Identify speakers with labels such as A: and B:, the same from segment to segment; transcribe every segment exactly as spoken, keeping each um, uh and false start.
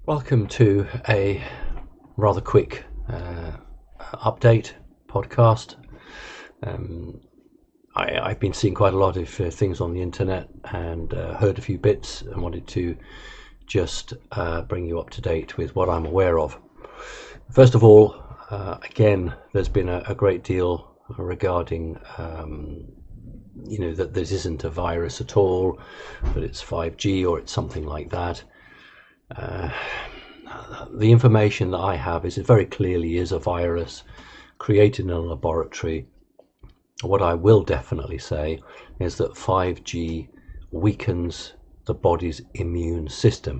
A: Welcome to a rather quick uh, update podcast. Um, I, I've been seeing quite a lot of uh, things on the internet and uh, heard a few bits and wanted to just uh, bring you up to date with what I'm aware of. First of all, uh, again, there's been a, a great deal regarding um, you know, that this isn't a virus at all, that it's five G or it's something like that. Uh, the information that I have is it very clearly is a virus created in a laboratory. What I will definitely say is that five G weakens the body's immune system.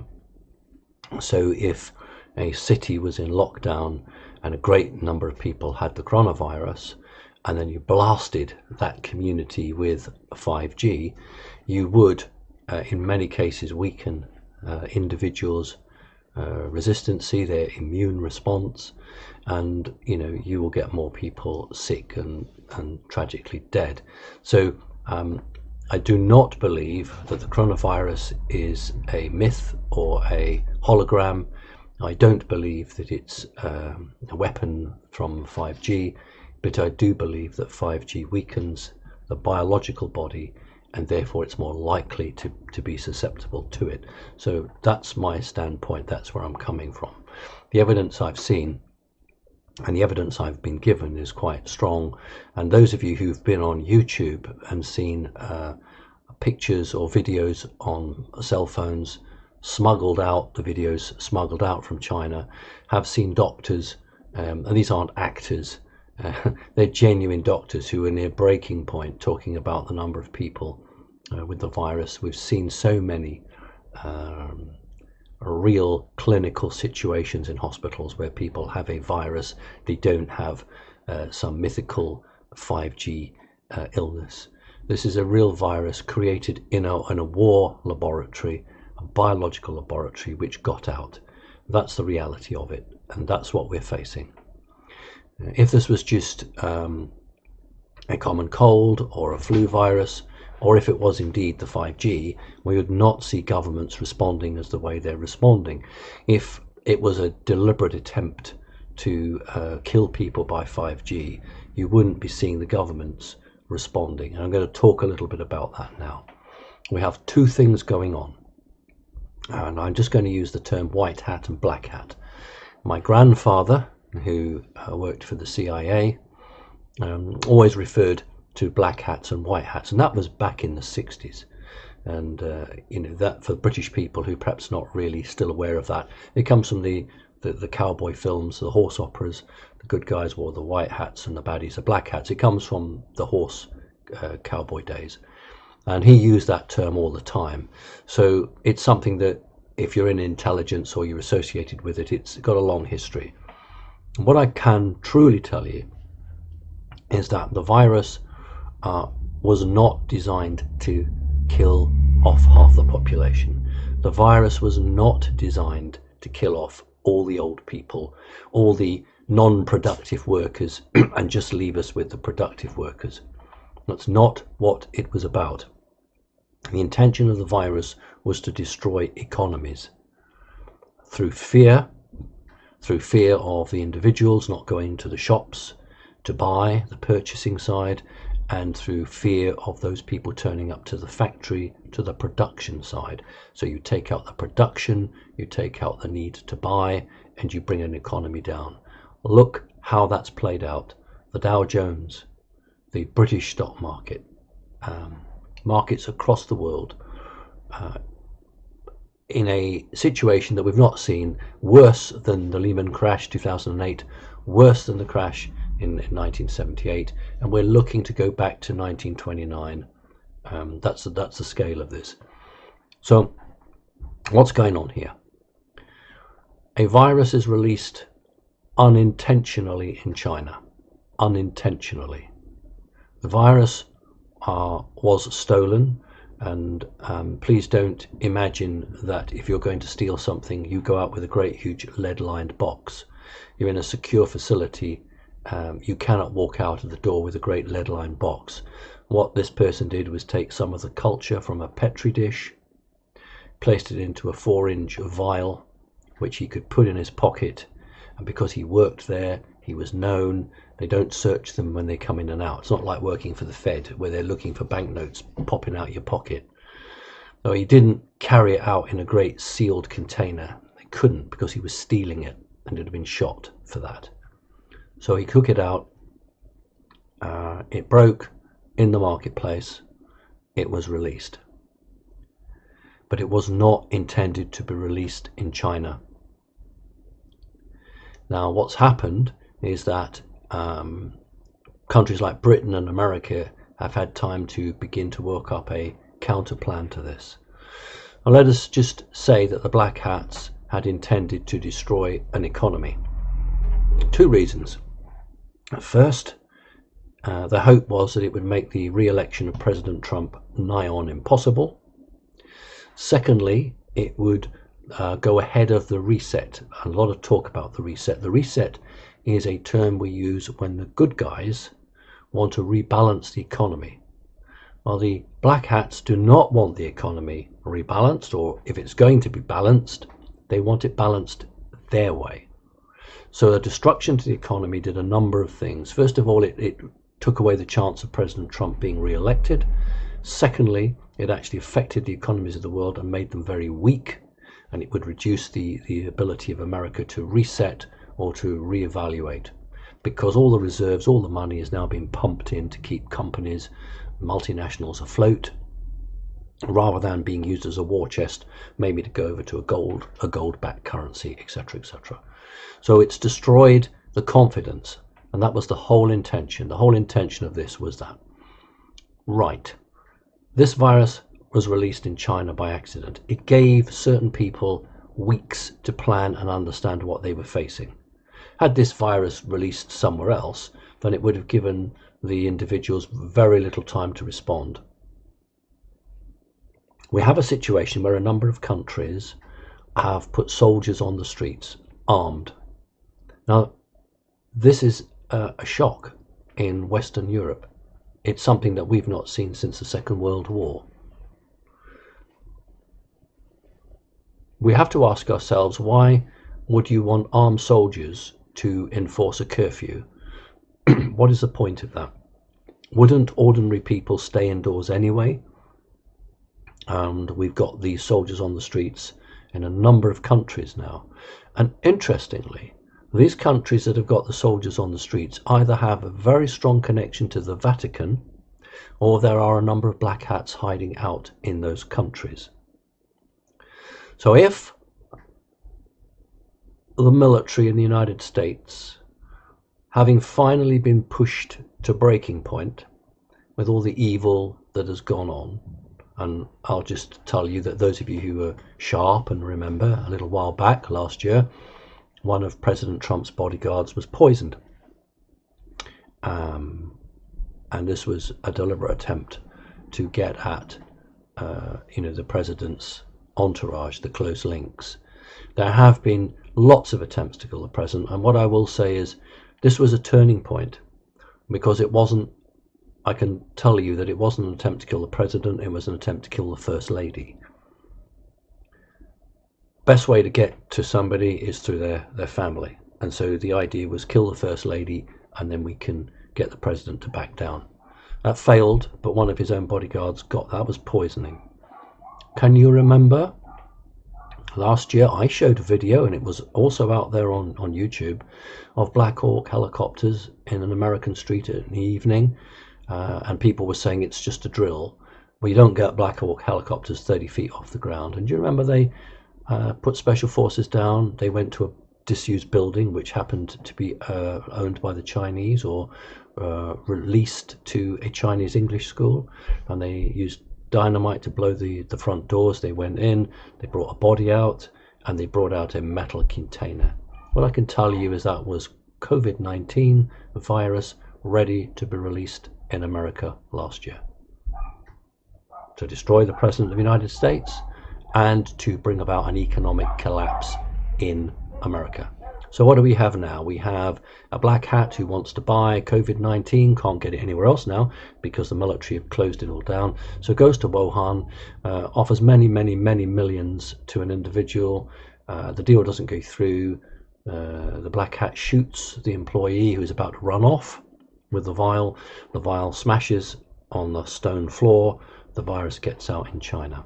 A: So if a city was in lockdown and a great number of people had the coronavirus, and then you blasted that community with five G, you would, uh, in many cases, weaken uh, individuals' uh, resistancy, their immune response, and you know you will get more people sick and and tragically dead. So um, I do not believe that the coronavirus is a myth or a hologram. I don't believe that it's um, a weapon from five G, but I do believe that five G weakens the biological body and therefore it's more likely to, to be susceptible to it. So that's my standpoint, that's where I'm coming from. The evidence I've seen and the evidence I've been given is quite strong, and those of you who've been on YouTube and seen uh, pictures or videos on cell phones smuggled out, the videos smuggled out from China, have seen doctors, um, and these aren't actors, Uh, they're genuine doctors who are near breaking point talking about the number of people uh, with the virus. We've seen so many um, real clinical situations in hospitals where people have a virus, they don't have uh, some mythical five G uh, illness. This is a real virus created in a, in a war laboratory, a biological laboratory, which got out. That's the reality of it, and that's what we're facing. If this was just um, a common cold or a flu virus, or if it was indeed the five G, we would not see governments responding as the way they're responding. If it was a deliberate attempt to uh, kill people by five G, you wouldn't be seeing the governments responding. And I'm going to talk a little bit about that now. We have two things going on, and I'm just going to use the term white hat and black hat. My grandfather, who uh, worked for the C I A, um, always referred to black hats and white hats, and that was back in the sixties. And uh, you know, that for British people who perhaps not really still aware of that, it comes from the, the the cowboy films, the horse operas. The good guys wore the white hats and the baddies the black hats. It comes from the horse uh, cowboy days, and he used that term all the time. So it's something that if you're in intelligence or you're associated with it, it's got a long history. What I can truly tell you is that the virus uh, was not designed to kill off half the population. The virus was not designed to kill off all the old people, all the non-productive workers, and just leave us with the productive workers. That's not what it was about. The intention of the virus was to destroy economies through fear, through fear of the individuals not going to the shops to buy, the purchasing side, and through fear of those people turning up to the factory, to the production side. So you take out the production, you take out the need to buy, and you bring an economy down. Look how that's played out. The Dow Jones, the British stock market, um, markets across the world, uh, in a situation that we've not seen, worse than the Lehman crash two thousand eight, worse than the crash in, in nineteen seventy-eight, and we're looking to go back to nineteen twenty-nine. Um, that's, that's the scale of this. So what's going on here? A virus is released unintentionally in China. Unintentionally. The virus uh, was stolen. And um, please don't imagine that if you're going to steal something, you go out with a great huge lead-lined box. You're in a secure facility. Um, you cannot walk out of the door with a great lead-lined box. What this person did was take some of the culture from a petri dish, placed it into a four-inch vial, which he could put in his pocket, and because he worked there, he was known. They don't search them when they come in and out. It's not like working for the Fed where they're looking for banknotes popping out your pocket. So he didn't carry it out in a great sealed container. They couldn't, because he was stealing it and would have been shot for that. So he took it out. Uh, it broke in the marketplace. It was released. But it was not intended to be released in China. Now, what's happened is that um, countries like Britain and America have had time to begin to work up a counter plan to this. Now, let us just say that the Black Hats had intended to destroy an economy. Two reasons. First, uh, the hope was that it would make the re-election of President Trump nigh on impossible. Secondly, it would uh, go ahead of the reset. A lot of talk about the reset. The reset is a term we use when the good guys want to rebalance the economy. While the Black Hats do not want the economy rebalanced, or if it's going to be balanced, they want it balanced their way. So the destruction to the economy did a number of things. First of all, it, it took away the chance of President Trump being re-elected. Secondly, it actually affected the economies of the world and made them very weak, and it would reduce the, the ability of America to reset or to reevaluate, because all the reserves, all the money is now being pumped in to keep companies, multinationals afloat, rather than being used as a war chest, maybe to go over to a gold, a gold-backed currency, et cetera, et cetera. So it's destroyed the confidence, and that was the whole intention. The whole intention of this was that, right, this virus was released in China by accident. It gave certain people weeks to plan and understand what they were facing. Had this virus released somewhere else, then it would have given the individuals very little time to respond. We have a situation where a number of countries have put soldiers on the streets, armed. Now, this is a, a shock in Western Europe. It's something that we've not seen since the Second World War. We have to ask ourselves, why would you want armed soldiers to enforce a curfew? What is the point of that? Wouldn't ordinary people stay indoors anyway? And we've got these soldiers on the streets in a number of countries now. And interestingly, these countries that have got the soldiers on the streets either have a very strong connection to the Vatican, or there are a number of Black Hats hiding out in those countries. So if the military in the United States, having finally been pushed to breaking point with all the evil that has gone on, and I'll just tell you that those of you who are sharp and remember, a little while back last year, one of President Trump's bodyguards was poisoned. Um, and this was a deliberate attempt to get at, uh, you know, the president's entourage, the close links. There have been lots of attempts to kill the president, and what I will say is this was a turning point, because it wasn't, I can tell you that it wasn't an attempt to kill the president, it was an attempt to kill the First Lady. Best way to get to somebody is through their, their family. And so the idea was kill the First Lady and then we can get the president to back down. That failed, but one of his own bodyguards got that, was poisoning. Can you remember? Last year I showed a video, and it was also out there on, on YouTube, of Black Hawk helicopters in an American street in the evening. Uh, and people were saying it's just a drill. Well, you don't get Black Hawk helicopters thirty feet off the ground. And do you remember they uh, put special forces down? They went to a disused building which happened to be uh, owned by the Chinese, or uh, released to a Chinese English school, and they used dynamite to blow the, the front doors. They went in, they brought a body out, and they brought out a metal container. What I can tell you is that was COVID nineteen virus ready to be released in America last year, to destroy the President of the United States and to bring about an economic collapse in America. So what do we have now? We have a Black Hat who wants to buy COVID nineteen, can't get it anywhere else now because the military have closed it all down. So goes to Wuhan, uh, offers many, many, many millions to an individual, Uh, the deal doesn't go through. Uh, the black hat shoots the employee who is about to run off with the vial. The vial smashes on the stone floor. The virus gets out in China.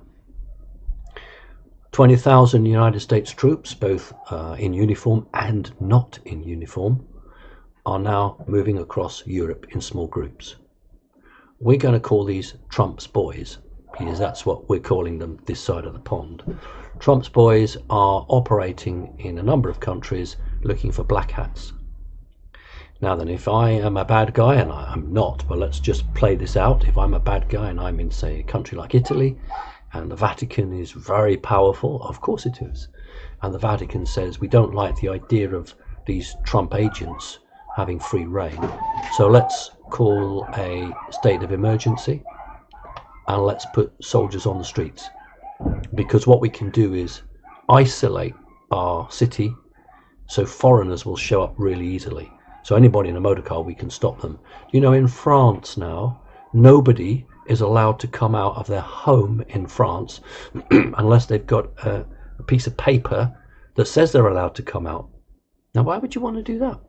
A: twenty thousand United States troops, both uh, in uniform and not in uniform, are now moving across Europe in small groups. We're going to call these Trump's boys, because that's what we're calling them this side of the pond. Trump's boys are operating in a number of countries looking for black hats. Now then, if I am a bad guy, and I'm not, but let's just play this out. If I'm a bad guy and I'm in, say, a country like Italy, and the Vatican is very powerful, of course it is, and the Vatican says we don't like the idea of these Trump agents having free reign, so let's call a state of emergency and let's put soldiers on the streets, because what we can do is isolate our city so foreigners will show up really easily. So anybody in a motor car, we can stop them. You know, in France now, nobody is allowed to come out of their home in France unless they've got a, a piece of paper that says they're allowed to come out. Now, why would you want to do that?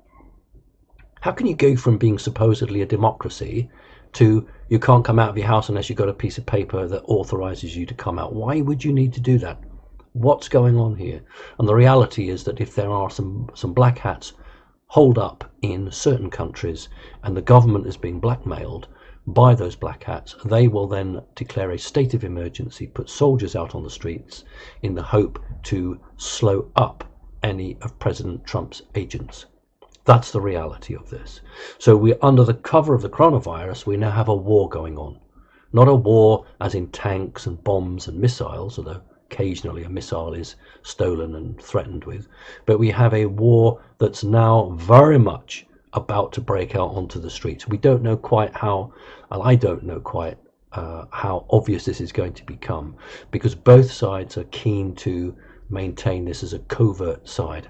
A: How can you go from being supposedly a democracy to you can't come out of your house unless you've got a piece of paper that authorizes you to come out? Why would you need to do that? What's going on here? And the reality is that if there are some, some black hats holed up in certain countries and the government is being blackmailed by those black hats, they will then declare a state of emergency, put soldiers out on the streets in the hope to slow up any of President Trump's agents. That's the reality of this. So we're under the cover of the coronavirus. We now have a war going on. Not a war as in tanks and bombs and missiles, although occasionally a missile is stolen and threatened with, but we have a war that's now very much about to break out onto the streets. We don't know quite how, well, I don't know quite uh, how obvious this is going to become, because both sides are keen to maintain this as a covert side.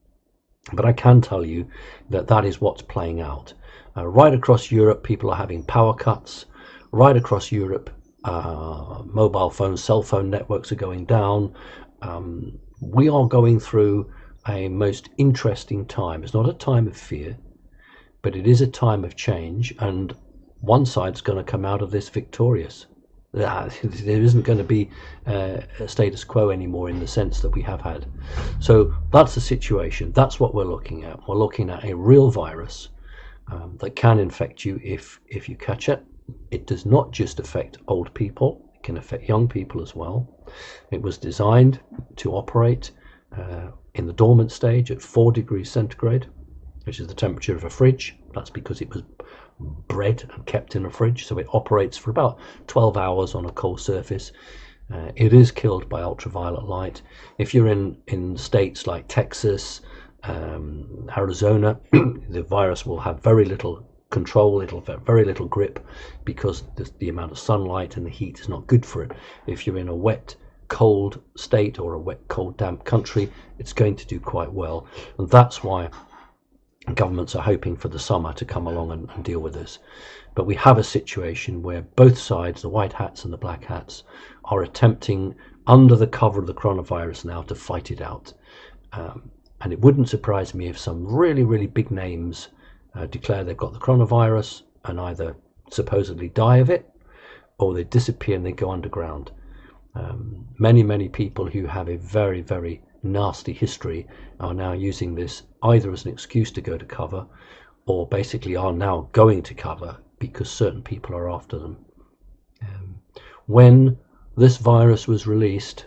A: But I can tell you that that is what's playing out. Uh, right across Europe, people are having power cuts. Right across Europe, uh, mobile phone, cell phone networks are going down. Um, we are going through a most interesting time. It's not a time of fear, but it is a time of change, and one side's going to come out of this victorious. There isn't going to be uh, a status quo anymore in the sense that we have had. So that's the situation. That's what we're looking at. We're looking at a real virus um, that can infect you if if you catch it. It does not just affect old people. It can affect young people as well. It was designed to operate uh, in the dormant stage at four degrees centigrade, which is the temperature of a fridge. That's because it was bred and kept in a fridge, so it operates for about twelve hours on a cold surface. Uh, it is killed by ultraviolet light. If you're in in states like Texas, um, Arizona, the virus will have very little control. It'll have very little grip because the, the amount of sunlight and the heat is not good for it. If you're in a wet, cold state or a wet, cold, damp country, it's going to do quite well, and that's why governments are hoping for the summer to come along and, and deal with this. But we have a situation where both sides, the white hats and the black hats, are attempting under the cover of the coronavirus now to fight it out. Um, and it wouldn't surprise me if some really, really big names uh, declare they've got the coronavirus and either supposedly die of it or they disappear and they go underground. Um, many, many people who have a very, very nasty history are now using this either as an excuse to go to cover or basically are now going to cover because certain people are after them. Um, when this virus was released,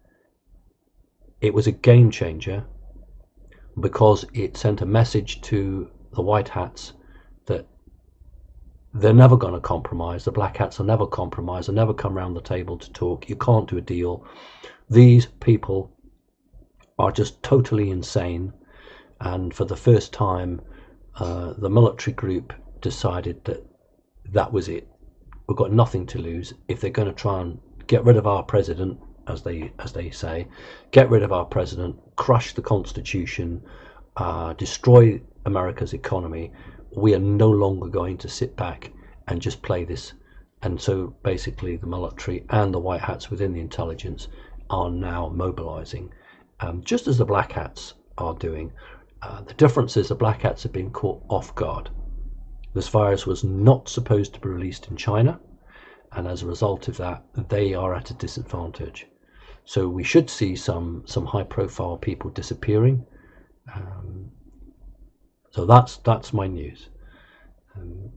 A: it was a game changer because it sent a message to the white hats that they're never going to compromise. The black hats will never compromise. They'll never come around the table to talk. You can't do a deal. These people are just totally insane. And for the first time, uh, the military group decided that that was it. We've got nothing to lose. If they're going to try and get rid of our president, as they as they say, get rid of our president, crush the Constitution, uh, destroy America's economy, we are no longer going to sit back and just play this. And so basically the military and the white hats within the intelligence are now mobilizing. um, just as the Black Hats are doing. Uh, the difference is the Black Hats have been caught off guard. This virus was not supposed to be released in China, and as a result of that, they are at a disadvantage. So we should see some some high-profile people disappearing. Um, so that's that's my news. Um,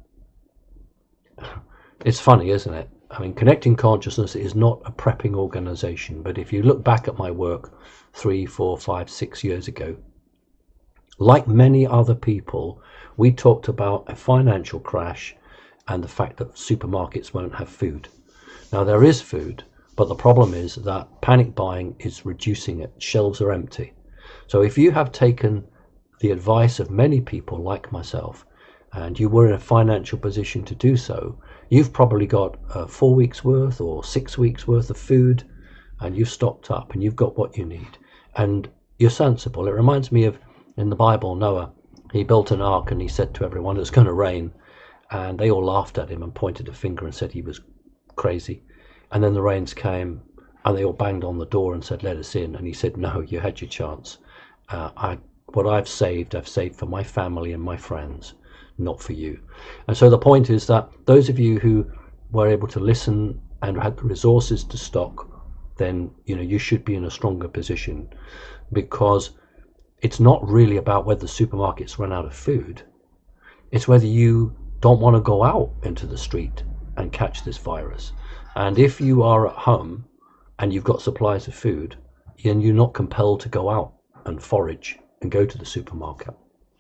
A: it's funny, isn't it? I mean, Connecting Consciousness is not a prepping organization, but if you look back at my work three, four, five, six years ago, like many other people, we talked about a financial crash and the fact that supermarkets won't have food. Now, there is food, but the problem is that panic buying is reducing it. Shelves are empty. So if you have taken the advice of many people like myself, and you were in a financial position to do so, you've probably got uh, four weeks worth or six weeks worth of food, and you've stocked up and you've got what you need. And you're sensible. It reminds me of in the Bible, Noah. He built an ark and he said to everyone, it's going to rain. And they all laughed at him and pointed a finger and said he was crazy. And then the rains came and they all banged on the door and said, let us in. And he said, no, you had your chance. Uh, I, what I've saved, I've saved for my family and my friends, not for you. And so the point is that those of you who were able to listen and had the resources to stock, then you know you should be in a stronger position, because it's not really about whether supermarkets run out of food. It's whether you don't want to go out into the street and catch this virus. And if you are at home and you've got supplies of food, then you're not compelled to go out and forage and go to the supermarket.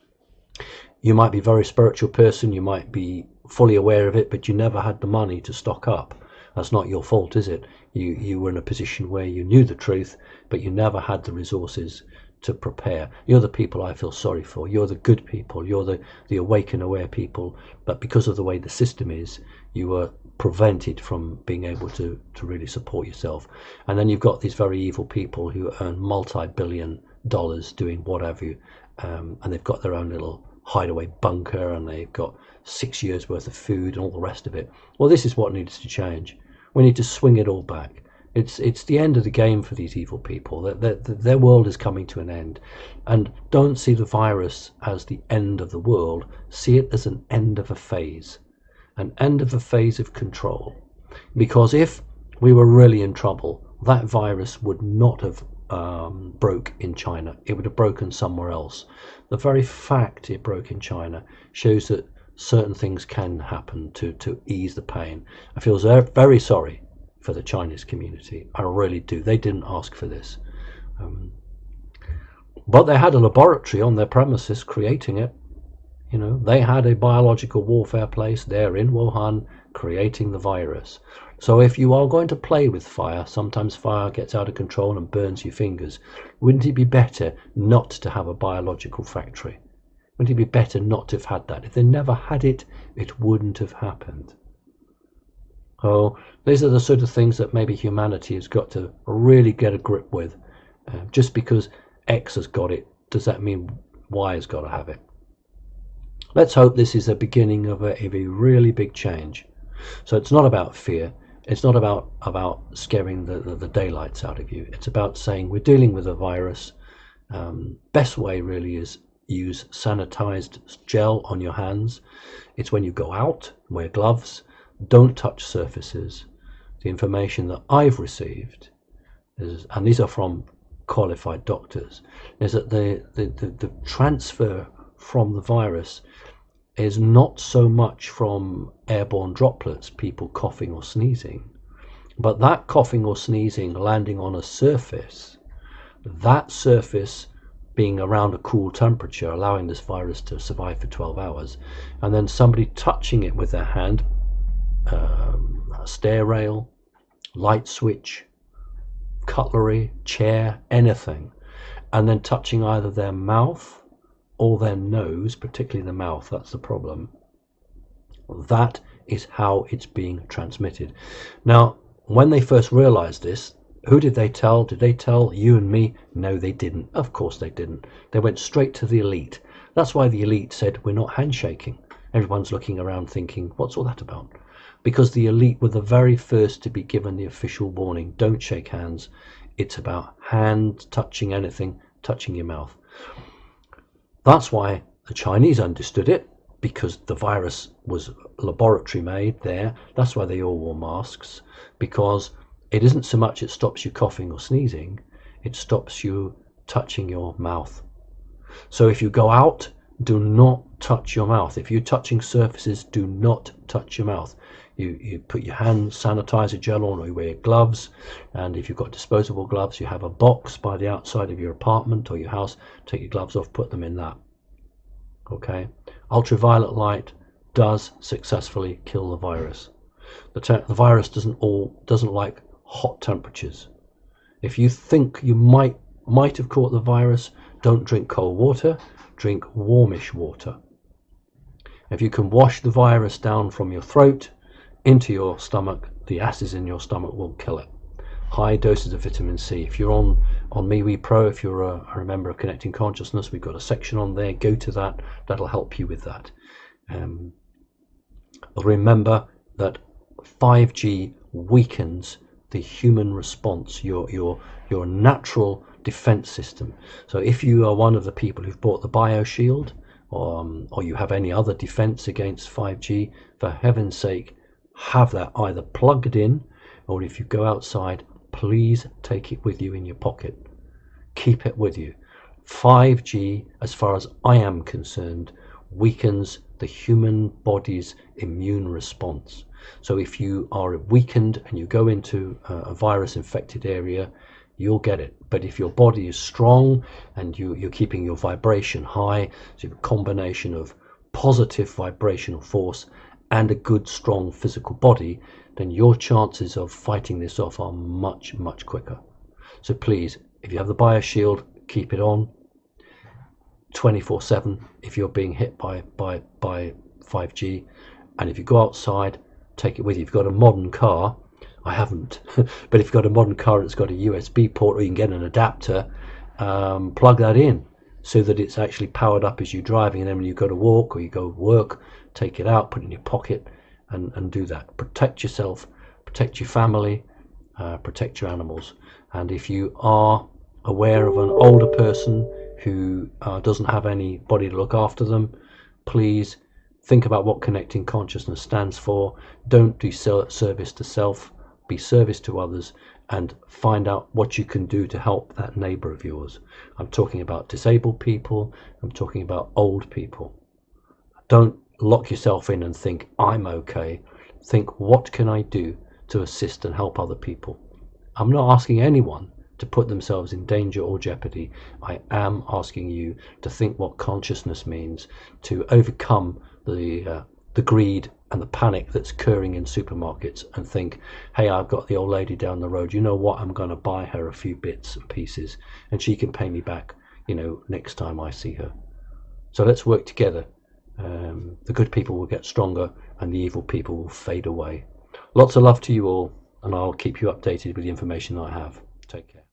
A: You might be a very spiritual person, you might be fully aware of it, but you never had the money to stock up. That's not your fault, is it? You you were in a position where you knew the truth, but you never had the resources to prepare. You're the people I feel sorry for. You're the good people. You're the, the awake and aware people. But because of the way the system is, you were prevented from being able to, to really support yourself. And then you've got these very evil people who earn multi-billion dollars doing whatever, um, and they've got their own little hideaway bunker, and they've got six years worth of food and all the rest of it. Well, this is what needs to change. We need to swing it all back. It's it's the end of the game for these evil people. Their, their, their world is coming to an end. And don't see the virus as the end of the world. See it as an end of a phase. An end of a phase of control. Because if we were really in trouble, that virus would not have um, broke in China. It would have broken somewhere else. The very fact it broke in China shows that certain things can happen to, to ease the pain. I feel very sorry for the Chinese community. I really do. They didn't ask for this. Um, but they had a laboratory on their premises creating it. You know, they had a biological warfare place there in Wuhan creating the virus. So if you are going to play with fire, sometimes fire gets out of control and burns your fingers. Wouldn't it be better not to have a biological factory? Wouldn't it be better not to have had that? If they never had it, it wouldn't have happened. Oh, these are the sort of things that maybe humanity has got to really get a grip with. Uh, just because X has got it, does that mean Y has got to have it? Let's hope this is the beginning of a, of a really big change. So it's not about fear. It's not about, about scaring the, the, the daylights out of you. It's about saying we're dealing with a virus. Um, best way really is use sanitized gel on your hands. It's when you go out, wear gloves. Don't touch surfaces. The information that I've received is, and these are from qualified doctors, is that the, the, the, the transfer from the virus is not so much from airborne droplets, people coughing or sneezing, but that coughing or sneezing landing on a surface, that surface being around a cool temperature, allowing this virus to survive for twelve hours, and then somebody touching it with their hand, um, a stair rail, light switch, cutlery, chair, anything, and then touching either their mouth or their nose, particularly the mouth, that's the problem. That is how it's being transmitted. Now, when they first realized this, who did they tell? Did they tell you and me? No, they didn't. Of course they didn't. They went straight to the elite. That's why the elite said, we're not handshaking. Everyone's looking around thinking, what's all that about? Because the elite were the very first to be given the official warning, don't shake hands. It's about hand touching anything, touching your mouth. That's why the Chinese understood it, because the virus was laboratory made there. That's why they all wore masks, because it isn't so much it stops you coughing or sneezing, it stops you touching your mouth. So if you go out, do not touch your mouth. If you're touching surfaces, do not touch your mouth. You, you put your hand sanitizer gel on, or you wear gloves, and if you've got disposable gloves, you have a box by the outside of your apartment or your house. Take your gloves off, put them in that. Okay, ultraviolet light does successfully kill the virus. The, te- the virus doesn't all doesn't like hot temperatures. If you think you might might have caught the virus, don't drink cold water, drink warmish water. If you can wash the virus down from your throat into your stomach, the acids in your stomach will kill it. High doses of vitamin C. If you're on on MeWe Pro, if you're a, a member of Connecting Consciousness, we've got a section on there. Go to that. That'll help you with that. Um, remember that five G weakens the human response, your your your natural defense system. So if you are one of the people who've bought the BioShield, or, um, or you have any other defense against five G, for heaven's sake, have that either plugged in, or if you go outside, please take it with you in your pocket. Keep it with you. five G, as far as I am concerned, weakens the human body's immune response. So if you are weakened and you go into a virus infected area, you'll get it. But if your body is strong and you, you're keeping your vibration high, so you have a combination of positive vibrational force and a good strong physical body, then your chances of fighting this off are much, much quicker. So please, if you have the BioShield, keep it on twenty-four seven if you're being hit by, by, by five G. And if you go outside, take it with you. If you've got a modern car, I haven't, but if you've got a modern car that's got a U S B port, or you can get an adapter, um, plug that in so that it's actually powered up as you're driving, and then when you go to walk or you go work, take it out, put it in your pocket, and, and do that. Protect yourself, protect your family, uh, protect your animals. And if you are aware of an older person who uh, doesn't have anybody to look after them, please think about what Connecting Consciousness stands for. Don't do service to self, be service to others, and find out what you can do to help that neighbor of yours. I'm talking about disabled people, I'm talking about old people. Don't lock yourself in and think, I'm okay. Think, what can I do to assist and help other people? I'm not asking anyone to put themselves in danger or jeopardy. I am asking you to think what consciousness means, to overcome the uh, the greed and the panic that's occurring in supermarkets, and think, hey, I've got the old lady down the road, you know what, I'm going to buy her a few bits and pieces and she can pay me back, you know, next time I see her. So let's work together. Um, the good people will get stronger and the evil people will fade away. Lots of love to you all, and I'll keep you updated with the information that I have. Take care.